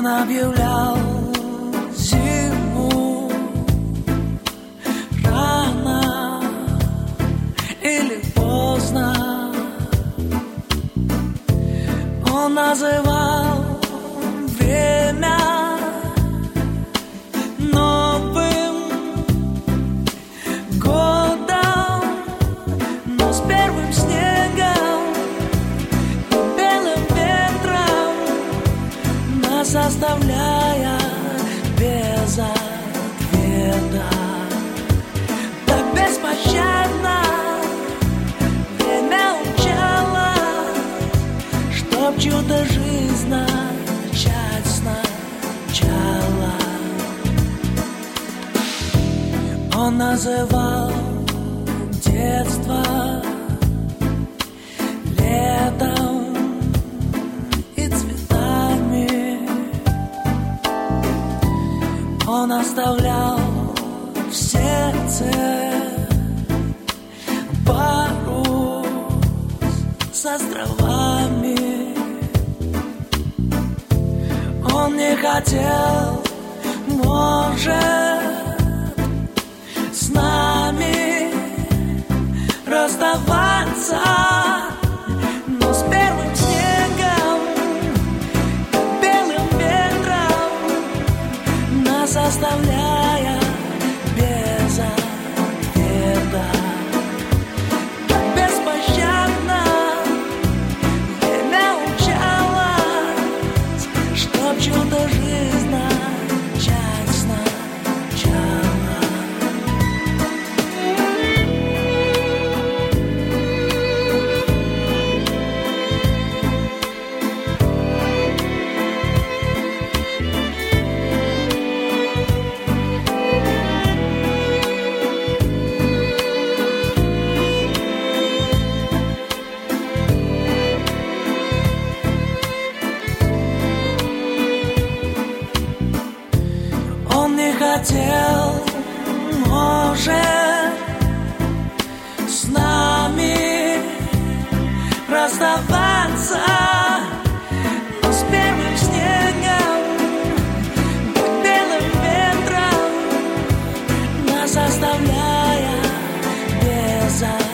Он объявлял зиму рано или поздно. Он называл время новым годом, но с первым снегом и белым ветром, нас оставляя без ответа. Так беспощадно время учало, чтоб чудо жизнь начать сначала. Он называл детство летом и цветами. Он оставлял в сердце парус с островами. Он не хотел, может, с нами расставаться, но с первым снегом и белым ветром, нас оставляя без ответа. Так беспощадно время учалось, чтоб чудо жизнь начать сначала. Он не хотел, может, с нами расставаться, но с первым снегом и белым ветром, нас оставляя без ответа.